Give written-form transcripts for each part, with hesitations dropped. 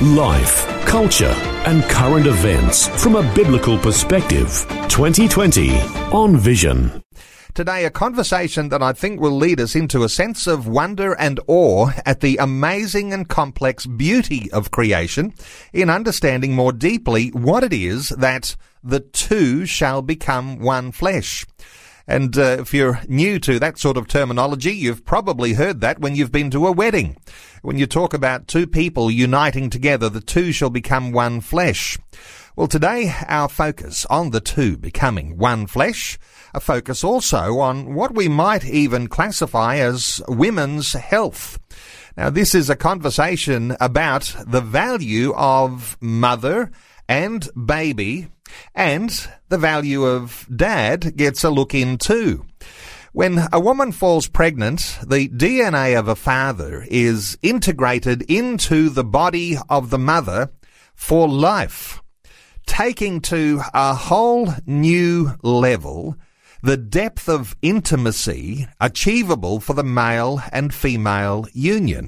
Life, culture, and current events from a biblical perspective. 2020 on Vision. Today, a conversation that I think will lead us into a sense of wonder and awe at the amazing and complex beauty of creation in understanding more deeply what it is that the two shall become one flesh. And if you're new to that sort of terminology, you've probably heard that when you've been to a wedding. When you talk about two people uniting together, the two shall become one flesh. Well, today, our focus on the two becoming one flesh, a focus also on what we might even classify as women's health. Now, this is a conversation about the value of mother and baby, and the value of dad gets a look in too. When a woman falls pregnant, the DNA of a father is integrated into the body of the mother for life, taking to a whole new level the depth of intimacy achievable for the male and female union.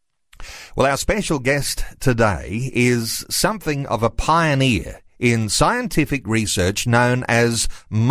Well, our special guest today is something of a pioneer in scientific research known as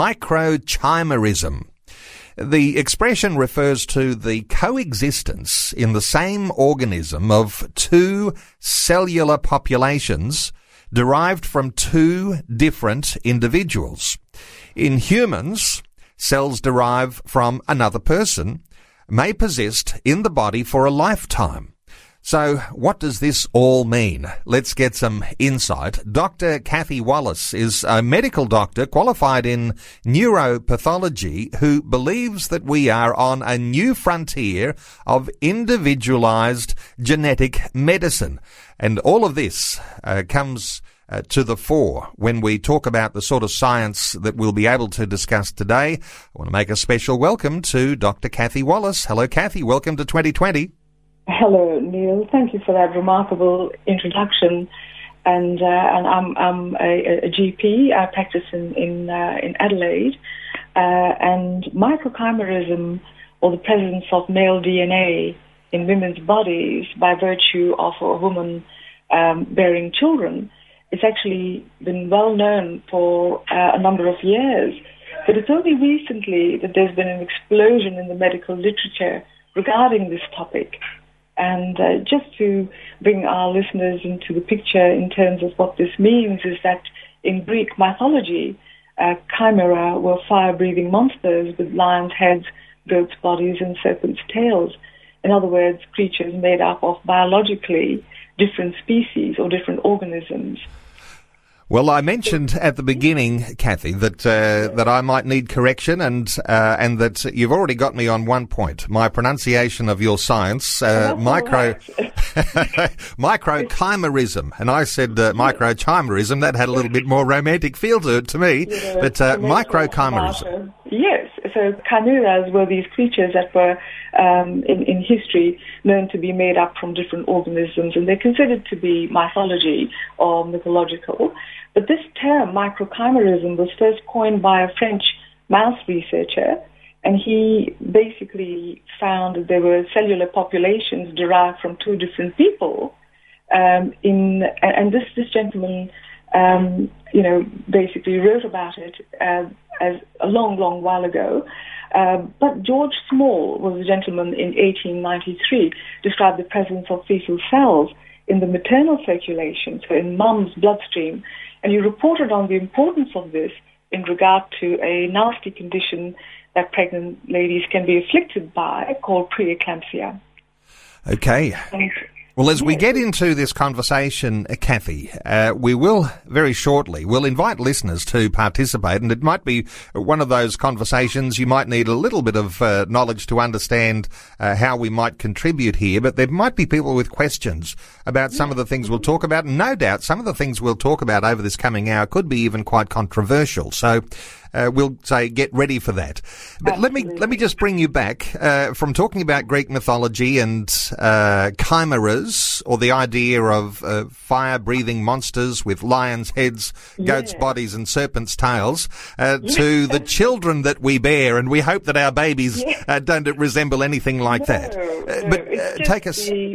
microchimerism. The expression refers to the coexistence in the same organism of two cellular populations derived from two different individuals. In humans, cells derived from another person may persist in the body for a lifetime. So what does this all mean? Let's get some insight. Dr. Kathy Wallace is a medical doctor qualified in neuropathology who believes that we are on a new frontier of individualized genetic medicine. And all of this comes to the fore when we talk about the sort of science that we'll be able to discuss today. I want to make a special welcome to Dr. Kathy Wallace. Hello, Kathy. Welcome to 2020. Hello, Neil. Thank you for that remarkable introduction. And I'm a GP. I practice in Adelaide. And microchimerism, or the presence of male DNA in women's bodies by virtue of a woman bearing children, it's actually been well known for a number of years. But it's only recently that there's been an explosion in the medical literature regarding this topic. And just to bring our listeners into the picture in terms of what this means is that in Greek mythology, chimera were fire-breathing monsters with lions' heads, goats' bodies, and serpents' tails. In other words, creatures made up of biologically different species or different organisms. Well, I mentioned at the beginning, Kathy, that I might need correction, and that you've already got me on one point. My pronunciation of your science, microchimerism, and I said microchimerism. That had a little bit more romantic feel to it to me, but microchimerism. Yes, so chimeras were these creatures that were in history known to be made up from different organisms, and they're considered to be mythology or mythological. But this term, microchimerism, was first coined by a French mouse researcher, and he basically found that there were cellular populations derived from two different people. And this gentleman, basically wrote about it as a long, long while ago. But George Small was a gentleman in 1893, described the presence of fetal cells in the maternal circulation, so in mum's bloodstream, and he reported on the importance of this in regard to a nasty condition that pregnant ladies can be afflicted by called preeclampsia. Okay. Well, as we get into this conversation, Kathy, we will very shortly, we'll invite listeners to participate, and it might be one of those conversations you might need a little bit of knowledge to understand how we might contribute here, but there might be people with questions about some of the things we'll talk about, and no doubt some of the things we'll talk about over this coming hour could be even quite controversial. So we'll say get ready for that. But let me just bring you back from talking about Greek mythology and chimeras, or the idea of fire-breathing monsters with lions' heads, goats' bodies, and serpents' tails, to the children that we bear, and we hope that our babies don't resemble anything like that. But take us.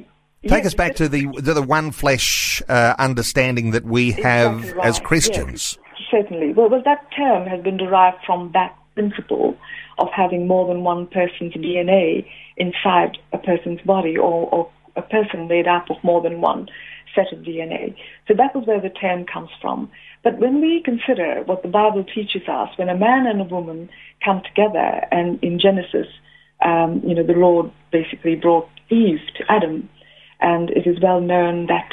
Take us back to the one flesh understanding that we have Exactly right. as Christians. Yes, certainly. Well, that term has been derived from that principle of having more than one person's DNA inside a person's body, or a person made up of more than one set of DNA. So that was where the term comes from. But when we consider what the Bible teaches us, when a man and a woman come together, and in Genesis, the Lord basically brought Eve to Adam, and it is well known that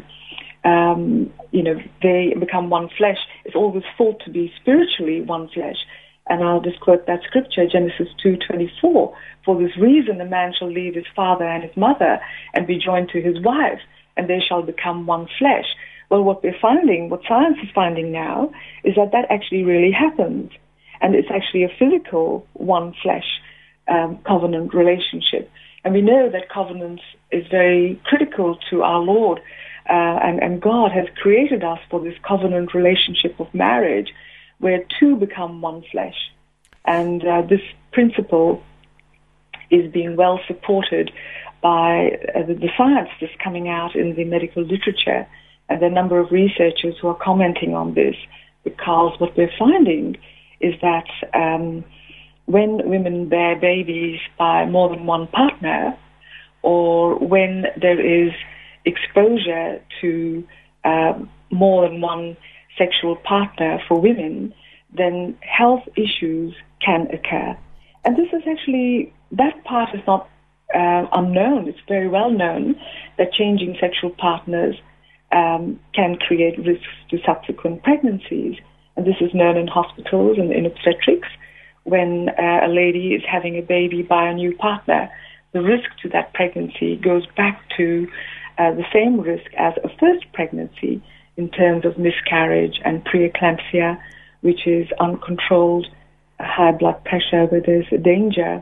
they become one flesh. It's always thought to be spiritually one flesh. And I'll just quote that scripture, Genesis 2:24. For this reason, a man shall leave his father and his mother and be joined to his wife, and they shall become one flesh. Well, what science is finding now, is that actually really happens. And it's actually a physical one flesh covenant relationship. And we know that covenant is very critical to our Lord, and God has created us for this covenant relationship of marriage, where two become one flesh. And this principle is being well supported by the science that's coming out in the medical literature. And there are a number of researchers who are commenting on this, because what we're finding is that when women bear babies by more than one partner, or when there is exposure to more than one sexual partner for women, then health issues can occur. And this is actually, that part is not unknown. It's very well known that changing sexual partners can create risks to subsequent pregnancies. And this is known in hospitals and in obstetrics. When a lady is having a baby by a new partner, the risk to that pregnancy goes back to the same risk as a first pregnancy in terms of miscarriage and preeclampsia, which is uncontrolled high blood pressure, where there's a danger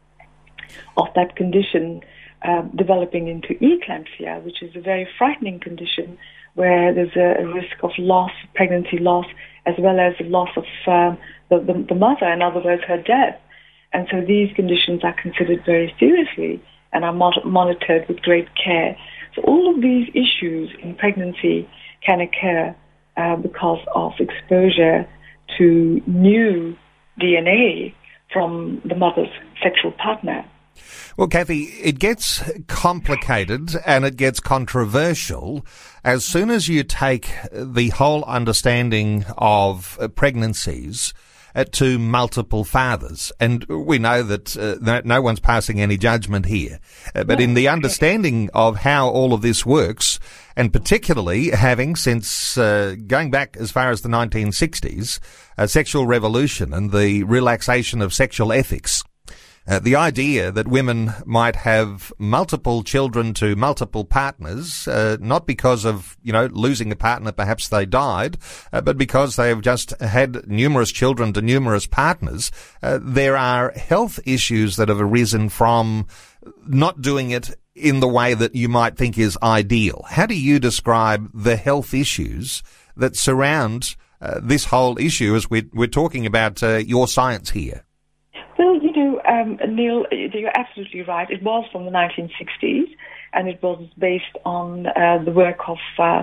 of that condition developing into eclampsia, which is a very frightening condition where there's a risk of loss, pregnancy loss, as well as the loss of the mother, in other words, her death. And so these conditions are considered very seriously and are monitored with great care. So all of these issues in pregnancy can occur because of exposure to new DNA from the mother's sexual partner. Well, Kathy, it gets complicated and it gets controversial as soon as you take the whole understanding of pregnancies to multiple fathers. And we know that no one's passing any judgment here. But in the understanding of how all of this works, and particularly having, since going back as far as the 1960s, a sexual revolution and the relaxation of sexual ethics, the idea that women might have multiple children to multiple partners, not because of, losing a partner, perhaps they died, but because they have just had numerous children to numerous partners. There are health issues that have arisen from not doing it in the way that you might think is ideal. How do you describe the health issues that surround this whole issue as we're talking about your science here? Well, Neil, you're absolutely right. It was from the 1960s, and it was based on the work of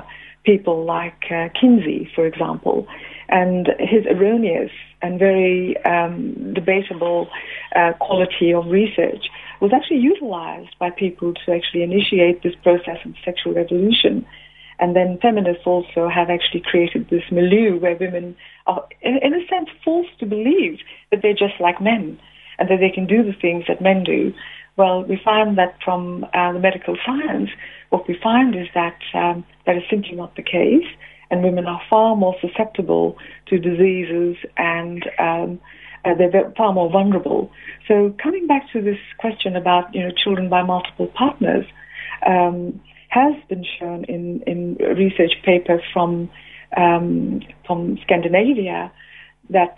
people like Kinsey, for example, and his erroneous and very debatable quality of research was actually utilized by people to actually initiate this process of sexual revolution. And then feminists also have actually created this milieu where women are, in a sense, forced to believe that they're just like men and that they can do the things that men do. Well, we find that from the medical science, what we find is that that is simply not the case, and women are far more susceptible to diseases, and they're far more vulnerable. So coming back to this question about children by multiple partners, has been shown in research papers from Scandinavia that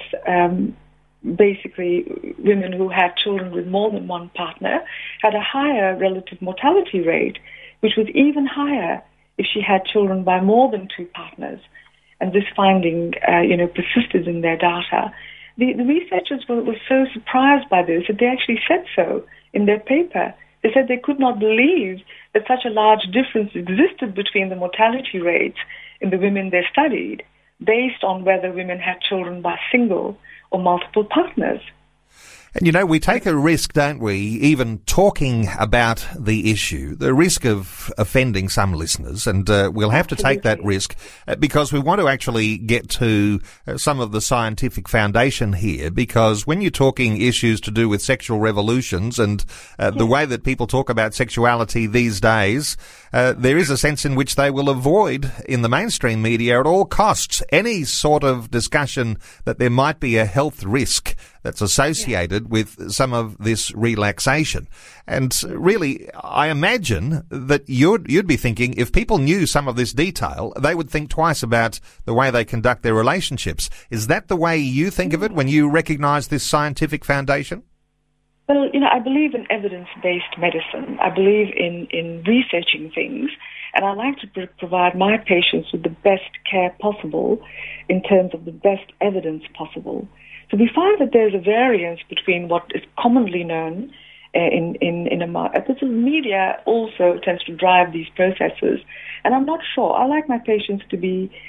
basically women who had children with more than one partner had a higher relative mortality rate, which was even higher if she had children by more than two partners. And this finding, persisted in their data. The researchers were so surprised by this that they actually said so in their paper, They said they could not believe that such a large difference existed between the mortality rates in the women they studied based on whether women had children by single or multiple partners. And, you know, we take a risk, don't we, even talking about the issue, the risk of offending some listeners, and we'll have to take that risk because we want to actually get to some of the scientific foundation here, because when you're talking issues to do with sexual revolutions and the way that people talk about sexuality these days, there is a sense in which they will avoid in the mainstream media at all costs any sort of discussion that there might be a health risk that's associated with some of this relaxation. And really, I imagine that you'd be thinking if people knew some of this detail, they would think twice about the way they conduct their relationships. Is that the way you think of it when you recognize this scientific foundation? Well, you know, I believe in evidence-based medicine. I believe in researching things, and I like to provide my patients with the best care possible in terms of the best evidence possible. So we find that there's a variance between what is commonly known in a market. The media also tends to drive these processes, and I'm not sure. I like my patients to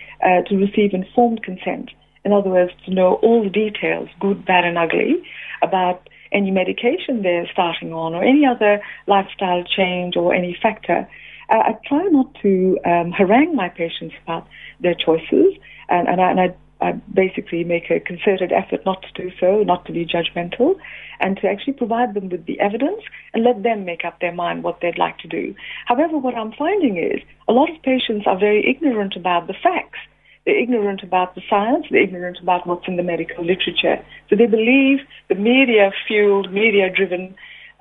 receive informed consent. In other words, to know all the details, good, bad, and ugly, about any medication they're starting on or any other lifestyle change or any factor. I try not to harangue my patients about their choices, and I basically make a concerted effort not to do so, not to be judgmental, and to actually provide them with the evidence and let them make up their mind what they'd like to do. However, what I'm finding is a lot of patients are very ignorant about the facts. They're ignorant about the science. They're ignorant about what's in the medical literature. So they believe the media-fueled, media-driven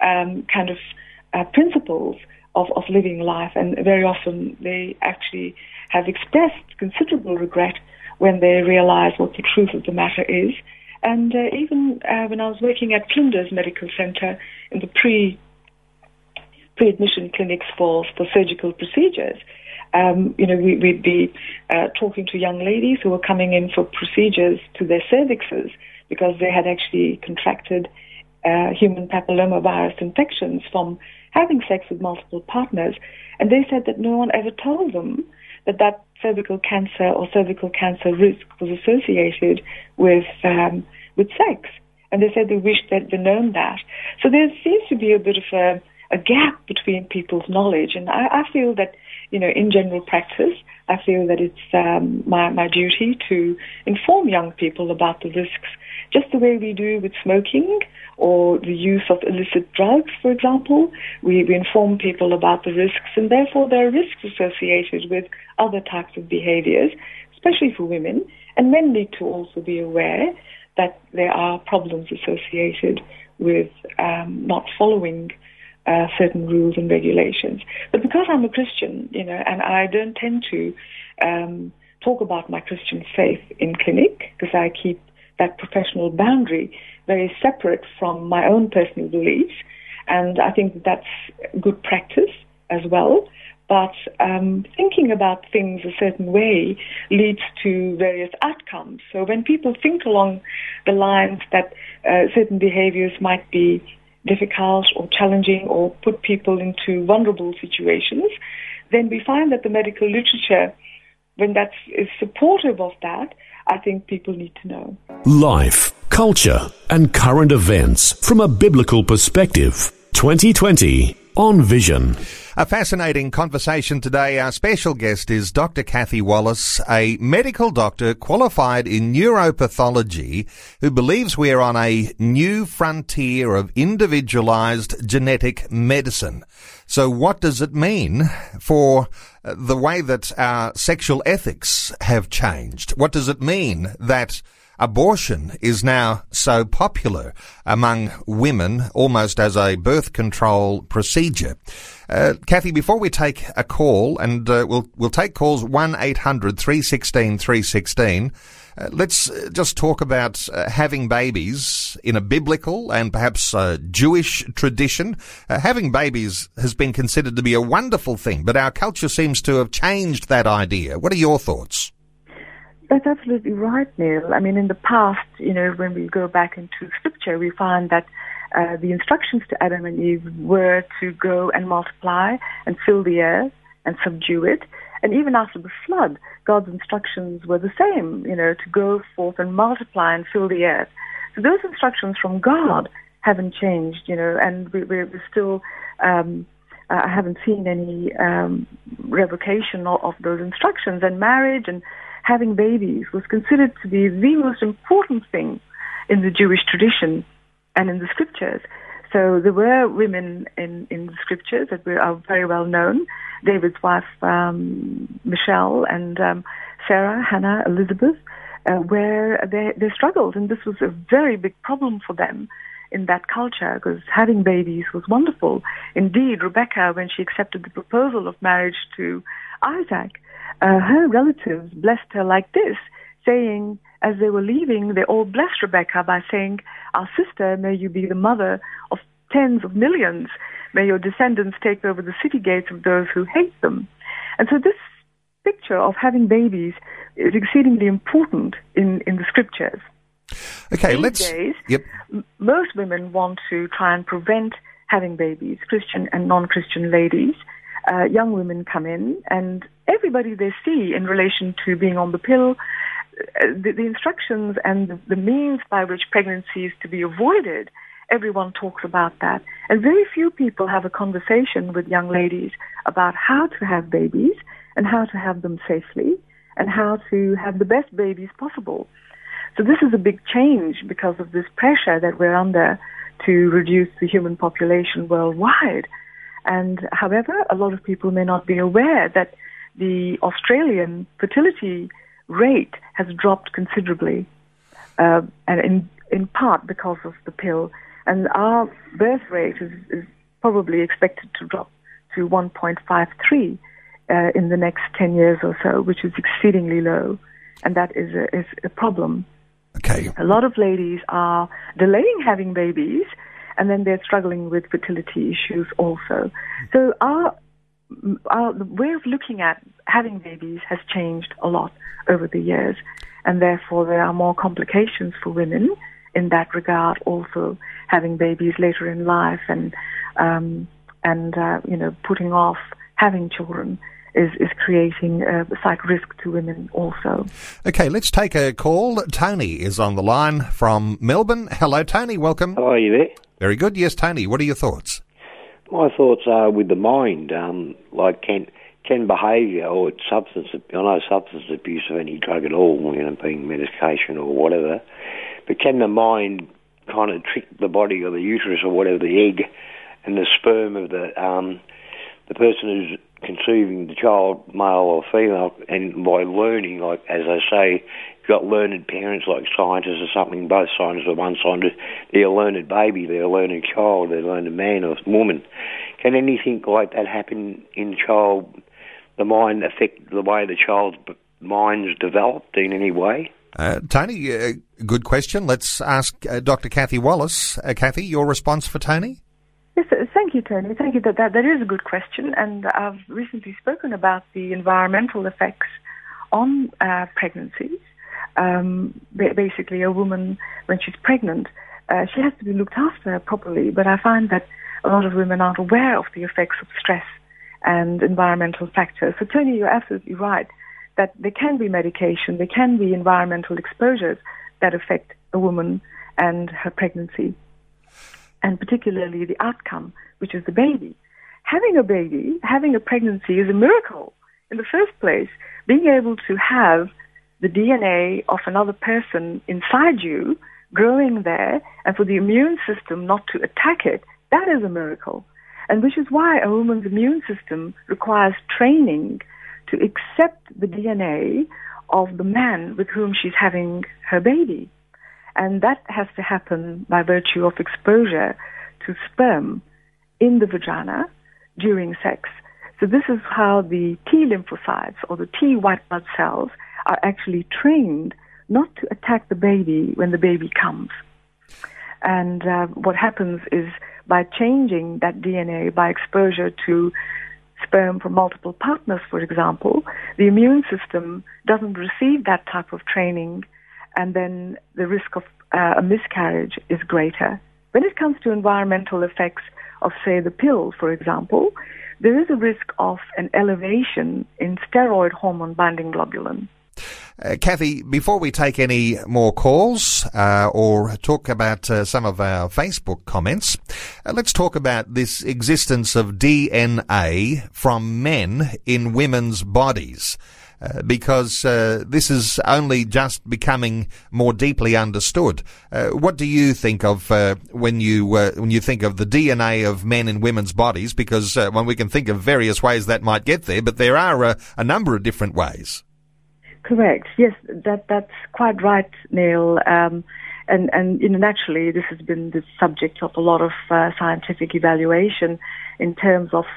kind of principles of living life, and very often they actually have expressed considerable regret when they realize what the truth of the matter is. And even when I was working at Flinders Medical Center in the pre-admission clinics for surgical procedures, we'd be talking to young ladies who were coming in for procedures to their cervixes because they had actually contracted human papillomavirus infections from having sex with multiple partners. And they said that no one ever told them that cervical cancer or cervical cancer risk was associated with sex. And they said they wished they'd known that. So there seems to be a bit of a gap between people's knowledge. And I feel that, in general practice, I feel that it's my duty to inform young people about the risks, just the way we do with smoking or the use of illicit drugs, for example. We inform people about the risks, and therefore there are risks associated with other types of behaviors, especially for women. And men need to also be aware that there are problems associated with not following certain rules and regulations. But because I'm a Christian, and I don't tend to talk about my Christian faith in clinic, because I keep that professional boundary very separate from my own personal beliefs, and I think that's good practice as well. But thinking about things a certain way leads to various outcomes. So when people think along the lines that certain behaviors might be difficult or challenging or put people into vulnerable situations, then we find that the medical literature, when that is supportive of that, I think people need to know. Life, culture, and current events from a biblical perspective. 2020 on Vision. A fascinating conversation today. Our special guest is Dr. Kathy Wallace, a medical doctor qualified in neuropathology who believes we are on a new frontier of individualized genetic medicine. So what does it mean for the way that our sexual ethics have changed? What does it mean that abortion is now so popular among women, almost as a birth control procedure? Kathy, before we take a call, and we'll take calls 1-800-316-316, let's just talk about having babies in a biblical and perhaps Jewish tradition. Having babies has been considered to be a wonderful thing, but our culture seems to have changed that idea. What are your thoughts? That's absolutely right, Neil. I mean, in the past, when we go back into scripture, we find that the instructions to Adam and Eve were to go and multiply and fill the earth and subdue it. And even after the flood, God's instructions were the same, to go forth and multiply and fill the earth. So those instructions from God haven't changed, and we're still, I haven't seen any revocation of those instructions. And marriage and having babies was considered to be the most important thing in the Jewish tradition and in the scriptures. So there were women in the scriptures that are very well known. David's wife, Michelle, and Sarah, Hannah, Elizabeth, where they struggled. And this was a very big problem for them in that culture, because having babies was wonderful. Indeed, Rebecca, when she accepted the proposal of marriage to Isaac, her relatives blessed her like this, saying, as they were leaving, they all blessed Rebecca by saying, "Our sister, may you be the mother of tens of millions. May your descendants take over the city gates of those who hate them." And so this picture of having babies is exceedingly important in the scriptures. Okay, These days, most women want to try and prevent having babies, Christian and non-Christian ladies. Young women come in, and everybody they see in relation to being on the pill, the instructions and the means by which pregnancy is to be avoided, everyone talks about that. And very few people have a conversation with young ladies about how to have babies and how to have them safely and how to have the best babies possible. So this is a big change because of this pressure that we're under to reduce the human population worldwide. And however, a lot of people may not be aware that the Australian fertility rate has dropped considerably, and in part because of the pill. And our birth rate is probably expected to drop to 1.53 in the next 10 years or so, which is exceedingly low. And that is a problem. Okay. A lot of ladies are delaying having babies, and then they're struggling with fertility issues also. So the way of looking at having babies has changed a lot over the years, and therefore there are more complications for women in that regard, also having babies later in life and putting off having children is creating a slight risk to women also. Okay, let's take a call. Tony is on the line from Melbourne. Hello, Tony. Welcome. Hello, are you there? Very good. Yes, Tony. What are your thoughts? My thoughts are with the mind, like can behaviour or substance, I know substance abuse of any drug at all, being medication or whatever, but can the mind kind of trick the body or the uterus or whatever, the egg and the sperm of the person who's conceiving the child, male or female, and by learning, like as I say, you've got learned parents like scientists or something, both scientists or one scientist, they're a learned baby, they're a learned child, they're a learned man or woman. Can anything like that happen in child, the mind affect the way the child's mind's developed in any way? Tony, good question. Let's ask Dr. Kathy Wallace. Kathy, your response for Tony? Yes, thank you, Tony. Thank you. That is a good question, and I've recently spoken about the environmental effects on pregnancies. Basically, a woman, when she's pregnant, she has to be looked after properly, but I find that a lot of women aren't aware of the effects of stress and environmental factors. So, Tony, you're absolutely right that there can be medication, there can be environmental exposures that affect a woman and her pregnancy, and particularly the outcome, which is the baby. Having a baby, having a pregnancy is a miracle. In the first place, being able to have the DNA of another person inside you growing there, and for the immune system not to attack it, that is a miracle. And which is why a woman's immune system requires training to accept the DNA of the man with whom she's having her baby. And that has to happen by virtue of exposure to sperm in the vagina during sex. So this is how the T lymphocytes or the T white blood cells are actually trained not to attack the baby when the baby comes. And what happens is by changing that DNA, by exposure to sperm from multiple partners, for example, the immune system doesn't receive that type of training, and then the risk of a miscarriage is greater When it comes to environmental effects of, say, the pill, for example, there is a risk of an elevation in steroid hormone-binding globulin. Kathy, before we take any more calls or talk about some of our Facebook comments, let's talk about this existence of DNA from men in women's bodies. Because this is only just becoming more deeply understood. What do you think of when you think of the DNA of men in women's bodies? Because we can think of various ways that might get there, but there are a number of different ways. Correct. Yes, that's quite right, Neil. And naturally, this has been the subject of a lot of scientific evaluation in terms of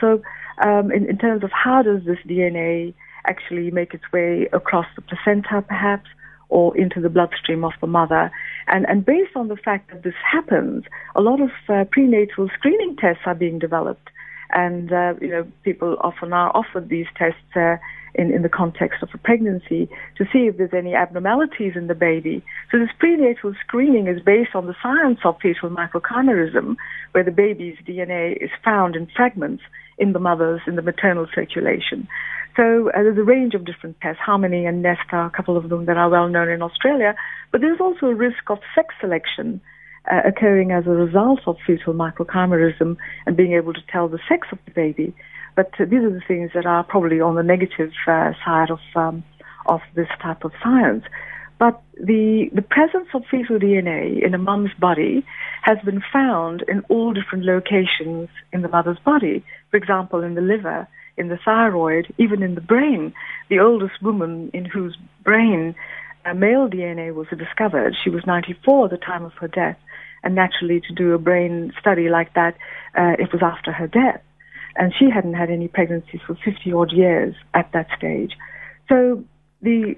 in terms of how does this DNA actually make its way across the placenta, perhaps, or into the bloodstream of the mother. And based on the fact that this happens, a lot of prenatal screening tests are being developed. And, people often are offered these tests in the context of a pregnancy to see if there's any abnormalities in the baby. So this prenatal screening is based on the science of fetal microchimerism, where the baby's DNA is found in fragments in the maternal circulation. So there's a range of different tests, Harmony and Nest are a couple of them that are well known in Australia, but there's also a risk of sex selection occurring as a result of fetal microchimerism and being able to tell the sex of the baby. But these are the things that are probably on the negative side of this type of science. But the presence of fetal DNA in a mum's body has been found in all different locations in the mother's body. For example, in the liver, in the thyroid, even in the brain. The oldest woman in whose brain male DNA was discovered, she was 94 at the time of her death. And naturally, to do a brain study like that, it was after her death. And she hadn't had any pregnancies for 50-odd years at that stage. So in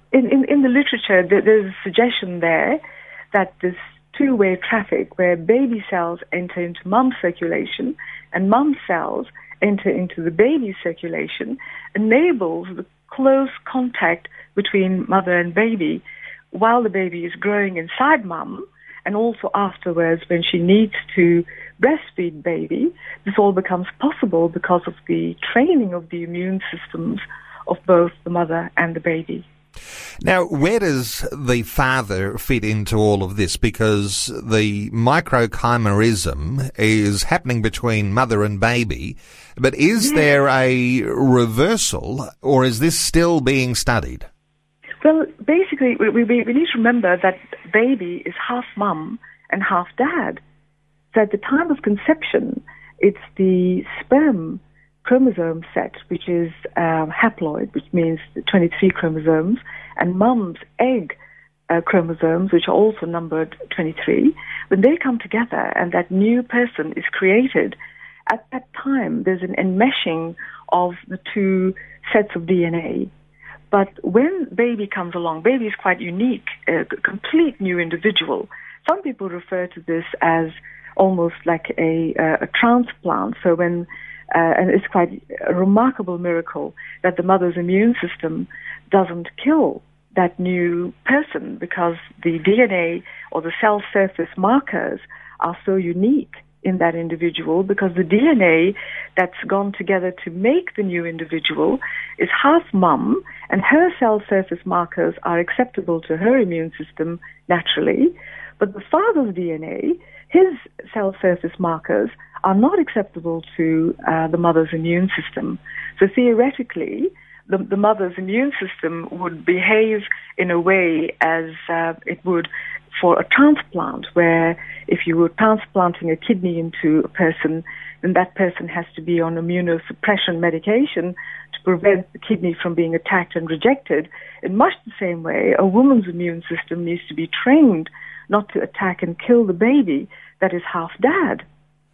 the literature, there's a suggestion there that this two-way traffic where baby cells enter into mum's circulation and mum cells enter into the baby's circulation enables the close contact between mother and baby while the baby is growing inside mum, and also afterwards when she needs to breastfeed baby. This all becomes possible because of the training of the immune systems of both the mother and the baby. Now, where does the father fit into all of this? Because the microchimerism is happening between mother and baby, but is there a reversal, or is this still being studied? Well, basically, we need to remember that baby is half mum and half dad. So at the time of conception, it's the sperm chromosome set, which is haploid, which means 23 chromosomes, and mum's egg chromosomes, which are also numbered 23. When they come together and that new person is created, at that time there's an enmeshing of the two sets of DNA. But when baby comes along, baby is quite unique, a complete new individual. Some people refer to this as almost like a transplant. So when and it's quite a remarkable miracle that the mother's immune system doesn't kill that new person because the DNA or the cell surface markers are so unique in that individual, because the DNA that's gone together to make the new individual is half mum, and her cell surface markers are acceptable to her immune system naturally, but the father's DNA, his cell surface markers, are not acceptable to the mother's immune system. So theoretically, the mother's immune system would behave in a way as it would for a transplant, where if you were transplanting a kidney into a person, then that person has to be on immunosuppression medication to prevent the kidney from being attacked and rejected. In much the same way, a woman's immune system needs to be trained not to attack and kill the baby that is half dad.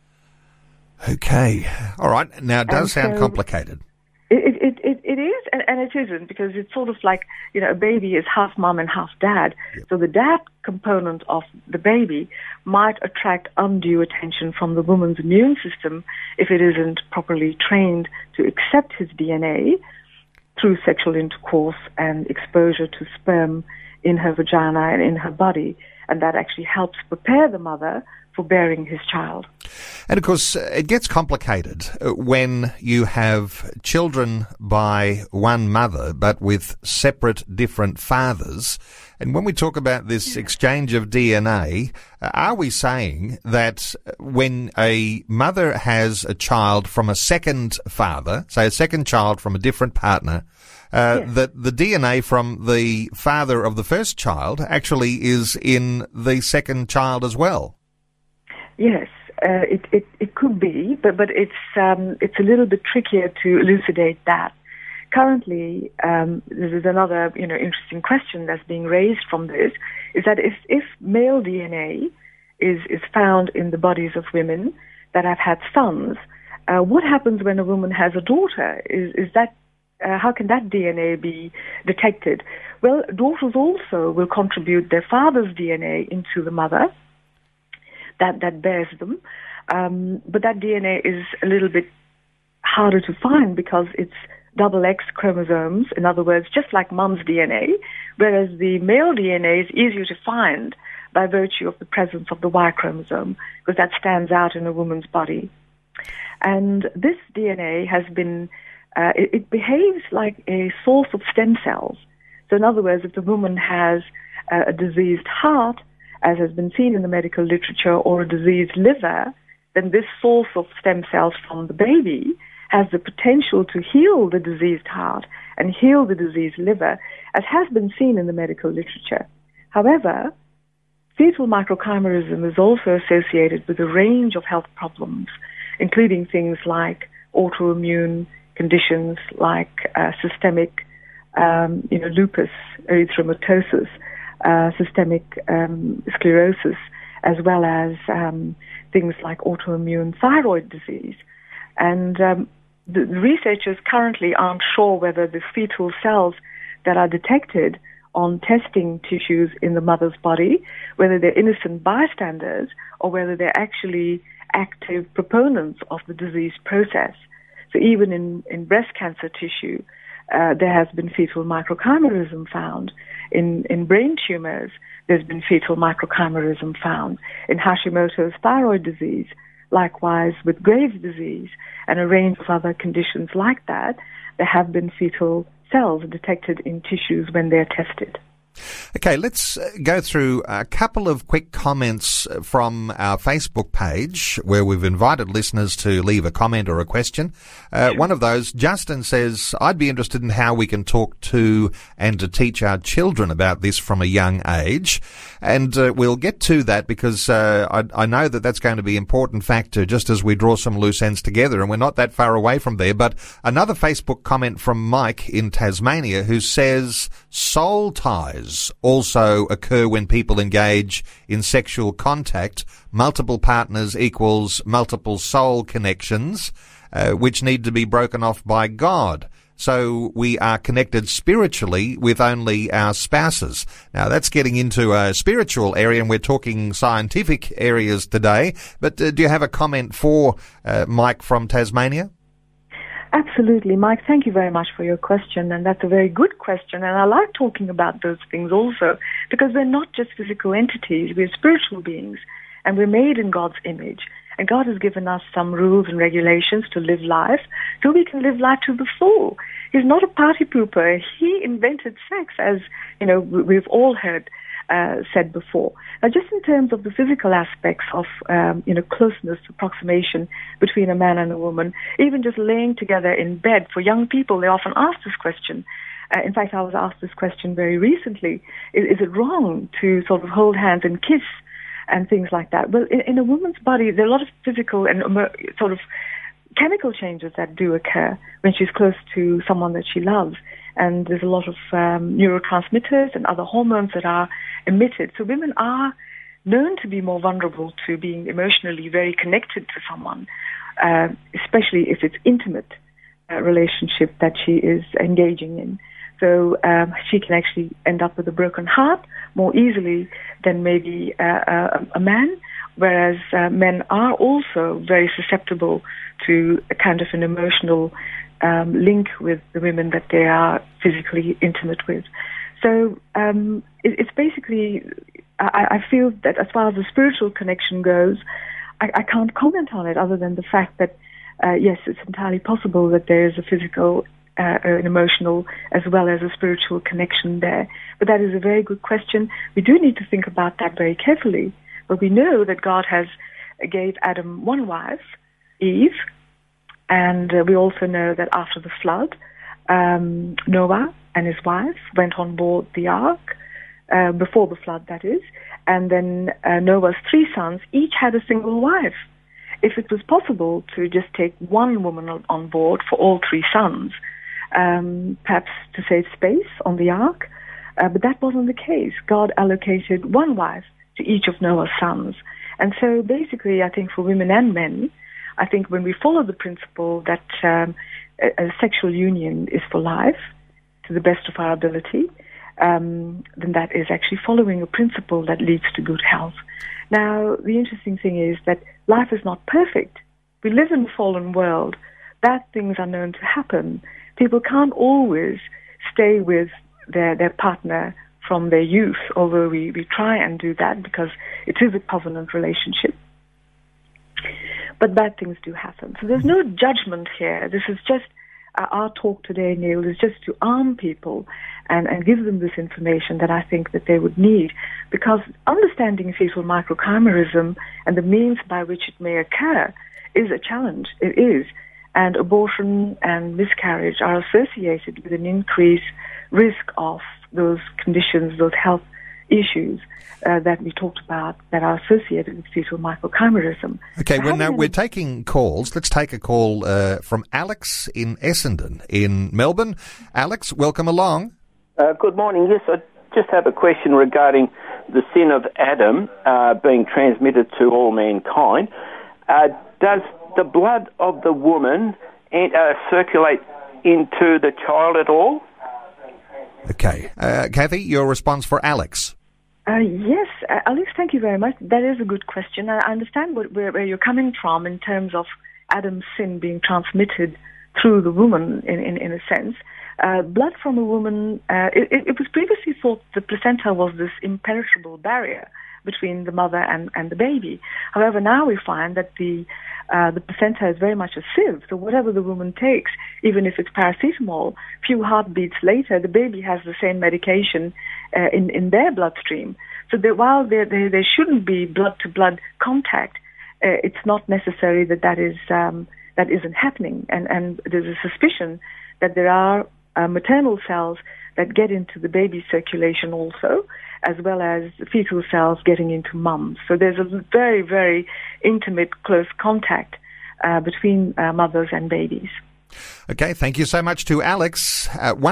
Okay. All right. Now, it does sound complicated. It is, and it isn't, because it's sort of like, a baby is half mum and half dad. Yep. So the dad component of the baby might attract undue attention from the woman's immune system if it isn't properly trained to accept his DNA through sexual intercourse and exposure to sperm in her vagina and in her body. And that actually helps prepare the mother for bearing his child. And of course, it gets complicated when you have children by one mother, but with separate, different fathers. And when we talk about this exchange of DNA, are we saying that when a mother has a child from a second father, say a second child from a different partner, that the DNA from the father of the first child actually is in the second child as well? Yes, it could be, but it's a little bit trickier to elucidate that. Currently, this is another interesting question that's being raised from this, is that if male DNA is found in the bodies of women that have had sons, what happens when a woman has a daughter? Is that how can that DNA be detected? Well, daughters also will contribute their father's DNA into the mother that bears them, but that DNA is a little bit harder to find because it's double X chromosomes, in other words, just like mum's DNA, whereas the male DNA is easier to find by virtue of the presence of the Y chromosome, because that stands out in a woman's body. And this DNA has been, it behaves like a source of stem cells. So in other words, if the woman has a diseased heart, as has been seen in the medical literature, or a diseased liver, then this source of stem cells from the baby has the potential to heal the diseased heart and heal the diseased liver, as has been seen in the medical literature. However, fetal microchimerism is also associated with a range of health problems, including things like autoimmune conditions like systemic lupus erythematosus, systemic sclerosis, as well as things like autoimmune thyroid disease. And the researchers currently aren't sure whether the fetal cells that are detected on testing tissues in the mother's body, whether they're innocent bystanders or whether they're actually active proponents of the disease process. So even in breast cancer tissue, there has been fetal microchimerism found. In brain tumors, there's been fetal microchimerism found. In Hashimoto's thyroid disease, likewise with Graves' disease and a range of other conditions like that, there have been fetal cells detected in tissues when they're tested. Okay, let's go through a couple of quick comments from our Facebook page where we've invited listeners to leave a comment or a question. One of those, Justin says, I'd be interested in how we can talk to and to teach our children about this from a young age. And we'll get to that because I know that that's going to be an important factor just as we draw some loose ends together, and we're not that far away from there. But another Facebook comment from Mike in Tasmania who says soul ties also occur when people engage in sexual contact. Multiple partners equals multiple soul connections, which need to be broken off by God. So we are connected spiritually with only our spouses. Now that's getting into a spiritual area, and we're talking scientific areas today. But do you have a comment for Mike from Tasmania? Absolutely, Mike. Thank you very much for your question, and that's a very good question. And I like talking about those things also because we're not just physical entities, we're spiritual beings, and we're made in God's image. And God has given us some rules and regulations to live life so we can live life to the full. He's not a party pooper. He invented sex, as we've all heard said before. Now, just in terms of the physical aspects of closeness, approximation between a man and a woman, even just laying together in bed, for young people, they often ask this question. In fact, I was asked this question very recently. Is it wrong to sort of hold hands and kiss and things like that? Well, in a woman's body, there are a lot of physical and sort of chemical changes that do occur when she's close to someone that she loves. And there's a lot of neurotransmitters and other hormones that are emitted. So women are known to be more vulnerable to being emotionally very connected to someone, especially if it's intimate relationship that she is engaging in. So she can actually end up with a broken heart more easily than maybe a man, whereas men are also very susceptible to a kind of an emotional link with the women that they are physically intimate with. So it's basically I feel that as far as the spiritual connection goes, I can't comment on it other than the fact that, yes, it's entirely possible that there is a physical, an emotional, as well as a spiritual connection there. But that is a very good question. We do need to think about that very carefully. But we know that God gave Adam one wife, Eve, and we also know that after the flood, Noah and his wife went on board the ark, before the flood, that is, and then Noah's 3 sons each had a single wife. If it was possible to just take one woman on board for all 3 sons, perhaps to save space on the ark, but that wasn't the case. God allocated one wife to each of Noah's sons. And so basically, I think for women and men, I think when we follow the principle that a sexual union is for life, to the best of our ability, then that is actually following a principle that leads to good health. Now, the interesting thing is that life is not perfect. We live in a fallen world. Bad things are known to happen. People can't always stay with their partner from their youth, although we try and do that because it is a covenant relationship. But bad things do happen. So there's no judgment here. This is just our talk today, Neil, is just to arm people and give them this information that I think that they would need, because understanding fetal microchimerism and the means by which it may occur is a challenge. It is. And abortion and miscarriage are associated with an increased risk of those conditions, those health issues that we talked about that are associated with fetal microchimerism. Okay, well, now we're taking calls. Let's take a call from Alex in Essendon in Melbourne. Alex, welcome along. Good morning. Yes, I just have a question regarding the sin of Adam being transmitted to all mankind. Does the blood of the woman circulate into the child at all? Okay. Kathy, your response for Alex. Yes, Alex, thank you very much. That is a good question. I understand where you're coming from in terms of Adam's sin being transmitted through the woman, in a sense. Blood from a woman, it was previously thought the placenta was this impenetrable barrier between the mother and the baby. However, now we find that the placenta is very much a sieve. So whatever the woman takes, even if it's paracetamol, few heartbeats later, the baby has the same medication in their bloodstream. So while there shouldn't be blood-to-blood contact, it's not necessary that isn't happening. And there's a suspicion that there are maternal cells that get into the baby's circulation also, as well as fetal cells getting into mums. So there's a very, very intimate, close contact between mothers and babies. Okay, thank you so much to Alex.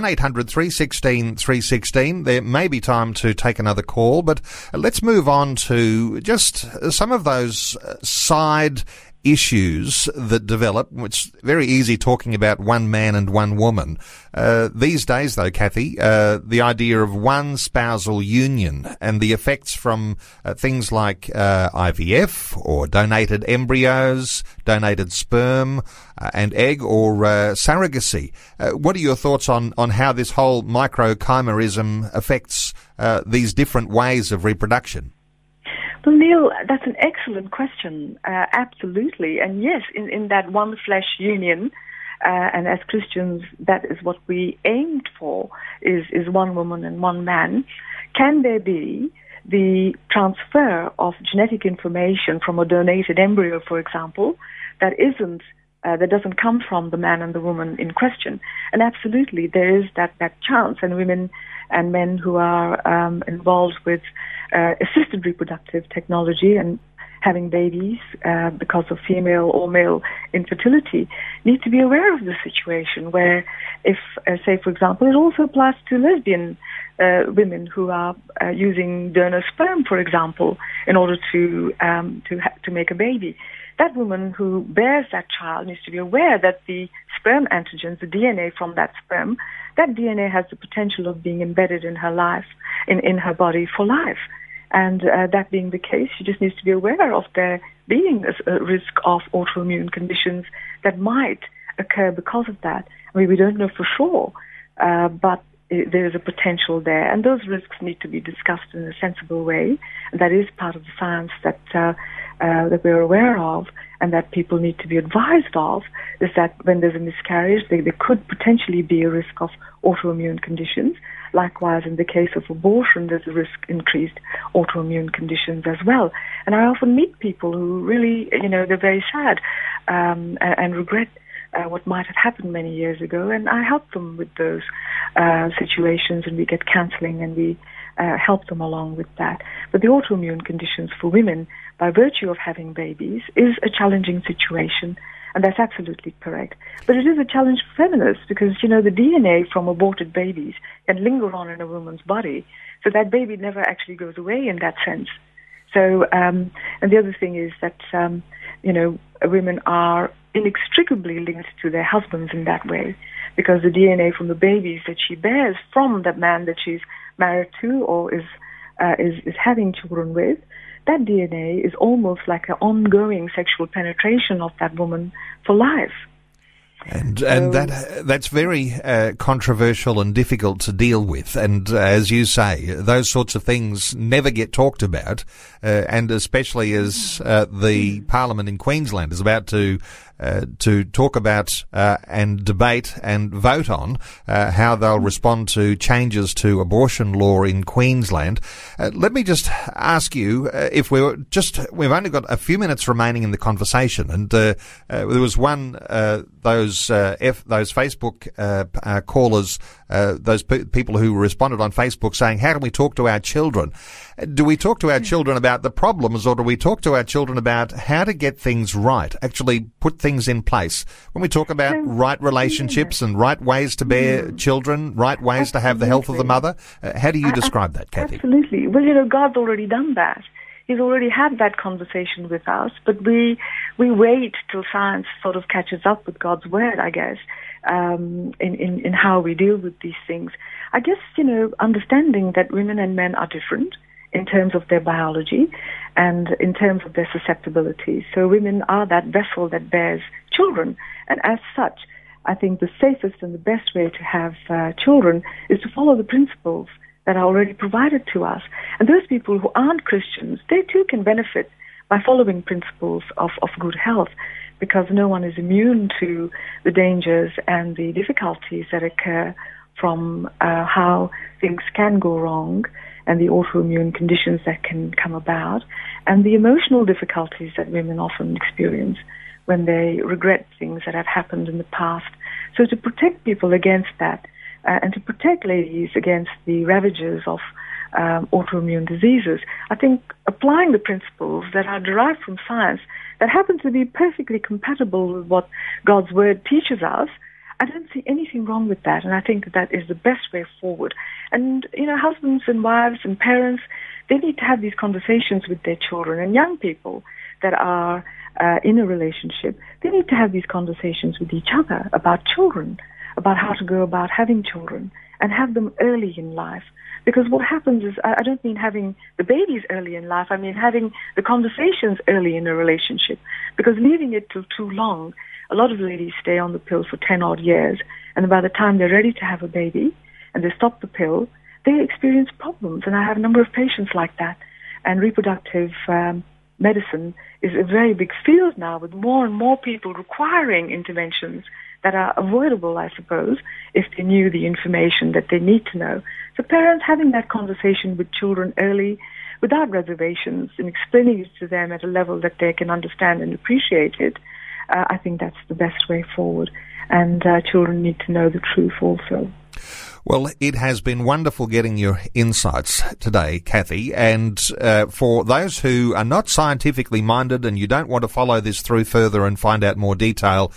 1-800-316-316. There may be time to take another call, but let's move on to just some of those side issues that develop. It's very easy talking about one man and one woman. These days, though, Kathy, the idea of one spousal union and the effects from things like IVF or donated embryos, donated sperm and egg, or surrogacy. What are your thoughts on how this whole microchimerism affects these different ways of reproduction? Well, Neil, that's an excellent question. Absolutely. And yes, in that one flesh union, and as Christians, that is what we aimed for, is one woman and one man. Can there be the transfer of genetic information from a donated embryo, for example, that doesn't come from the man and the woman in question? And absolutely, there is that chance, and women and men who are involved with assisted reproductive technology and having babies because of female or male infertility need to be aware of the situation where if, say, for example, it also applies to lesbian women who are using donor sperm, for example, in order to make a baby. That woman who bears that child needs to be aware that the sperm antigens, the DNA from that sperm, that DNA has the potential of being embedded in her life, in her body for life. And that being the case, she just needs to be aware of there being a risk of autoimmune conditions that might occur because of that. I mean, we don't know for sure, but there is a potential there, and those risks need to be discussed in a sensible way. And that is part of the science that we're aware of, and that people need to be advised of, is that when there's a miscarriage, there could potentially be a risk of autoimmune conditions. Likewise, in the case of abortion, there's a risk increased autoimmune conditions as well. And I often meet people who really, they're very sad and regret what might have happened many years ago, and I help them with those situations, and we get counseling, and we help them along with that. But the autoimmune conditions for women, by virtue of having babies, is a challenging situation, and that's absolutely correct. But it is a challenge for feminists because, the DNA from aborted babies can linger on in a woman's body, so that baby never actually goes away in that sense. So, and the other thing is that, women are inextricably linked to their husbands in that way, because the DNA from the babies that she bears from that man that she's married to or is having children with, that DNA is almost like an ongoing sexual penetration of that woman for life. And that's very controversial and difficult to deal with. And as you say, those sorts of things never get talked about. And especially as the Parliament in Queensland is about to talk about and debate and vote on how they'll respond to changes to abortion law in Queensland. Let me just ask you if we've only got a few minutes remaining in the conversation, and there was one those Facebook callers, those people who responded on Facebook saying, how do we talk to our children? Do we talk to our children about the problems, or do we talk to our children about how to get things right, actually put things in place? When we talk about right relationships and right ways to bear children, right ways to have the health of the mother, how do you describe that, Kathy? Absolutely. Well, God's already done that. He's already had that conversation with us, but we wait till science sort of catches up with God's word, I guess, in how we deal with these things. I guess, understanding that women and men are different in terms of their biology and in terms of their susceptibility. So women are that vessel that bears children, and as such, I think the safest and the best way to have children is to follow the principles that are already provided to us. And those people who aren't Christians, they too can benefit by following principles of good health, because no one is immune to the dangers and the difficulties that occur from how things can go wrong and the autoimmune conditions that can come about, and the emotional difficulties that women often experience when they regret things that have happened in the past. So to protect people against that, and to protect ladies against the ravages of autoimmune diseases, I think applying the principles that are derived from science that happen to be perfectly compatible with what God's Word teaches us, I don't see anything wrong with that, and I think that is the best way forward. And, husbands and wives and parents, they need to have these conversations with their children, and young people that are in a relationship, they need to have these conversations with each other about children, about how to go about having children, and have them early in life. Because what happens is, I don't mean having the babies early in life, I mean having the conversations early in a relationship. Because leaving it till too long, a lot of ladies stay on the pill for 10 odd years, and by the time they're ready to have a baby and they stop the pill, they experience problems. And I have a number of patients like that. And reproductive medicine is a very big field now, with more and more people requiring interventions that are avoidable, I suppose, if they knew the information that they need to know. So parents having that conversation with children early, without reservations, and explaining it to them at a level that they can understand and appreciate it, I think that's the best way forward. And children need to know the truth also. Well, it has been wonderful getting your insights today, Kathy. And for those who are not scientifically minded and you don't want to follow this through further and find out more detail,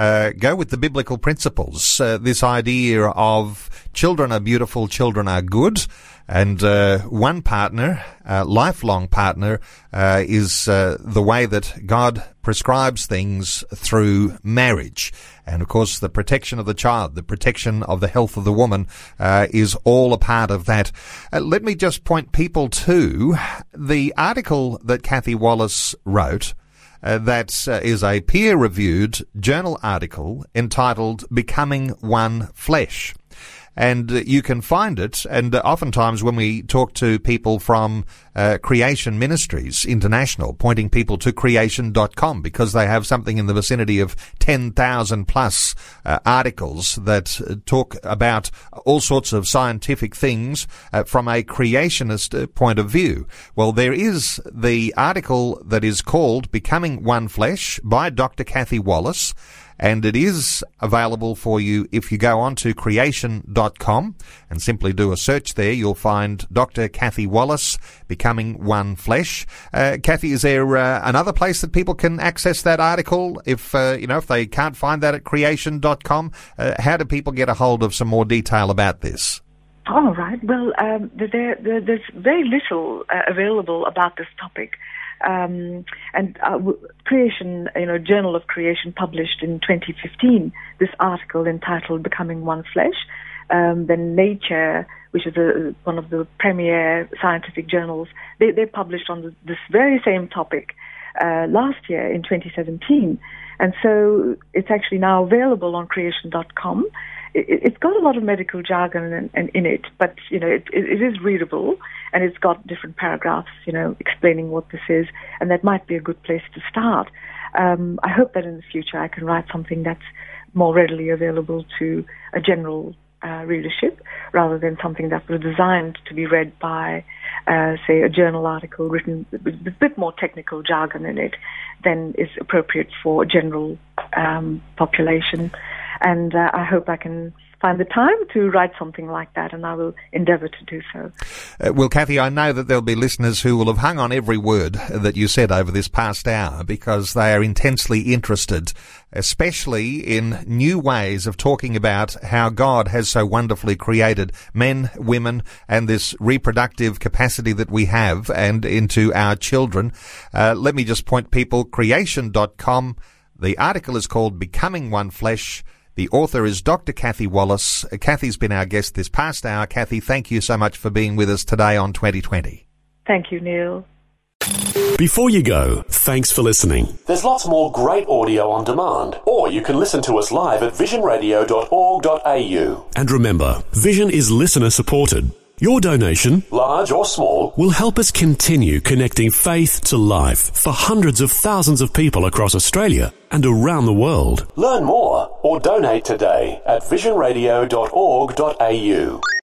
go with the biblical principles. This idea of children are beautiful, children are good. And one partner, lifelong partner, is the way that God prescribes things through marriage. And, of course, the protection of the child, the protection of the health of the woman is all a part of that. Let me just point people to the article that Kathy Wallace wrote. That is a peer-reviewed journal article entitled Becoming One Flesh. and you can find it. And oftentimes when we talk to people from Creation Ministries International, pointing people to creation.com, because they have something in the vicinity of 10,000 plus articles that talk about all sorts of scientific things from a creationist point of view. Well, there is the article that is called Becoming One Flesh by Dr. Kathy Wallace, and it is available for you if you go on to creation.com and simply do a search there. You'll find Dr. Kathy Wallace, Becoming One Flesh. Kathy, is there another place that people can access that article if they can't find that at creation.com? How do people get a hold of some more detail about this? All right. Well, there's very little available about this topic. Creation, Journal of Creation published in 2015 this article entitled Becoming One Flesh. Then Nature, which is one of the premier scientific journals, they published on this very same topic last year in 2017. And so it's actually now available on creation.com. It's got a lot of medical jargon in it, but it is readable, and it's got different paragraphs, explaining what this is, and that might be a good place to start. I hope that in the future I can write something that's more readily available to a general readership, rather than something that was designed to be read by, say, a journal article written with a bit more technical jargon in it than is appropriate for a general population. And I hope I can find the time to write something like that, and I will endeavour to do so. Well, Kathy, I know that there'll be listeners who will have hung on every word that you said over this past hour, because they are intensely interested, especially in new ways of talking about how God has so wonderfully created men, women, and this reproductive capacity that we have, and into our children. Let me just point people, creation.com. The article is called Becoming One Flesh. The author is Dr. Kathy Wallace. Kathy's been our guest this past hour. Kathy, thank you so much for being with us today on 2020. Thank you, Neil. Before you go, thanks for listening. There's lots more great audio on demand, or you can listen to us live at visionradio.org.au. And remember, Vision is listener supported. Your donation, large or small, will help us continue connecting faith to life for hundreds of thousands of people across Australia and around the world. Learn more or donate today at visionradio.org.au.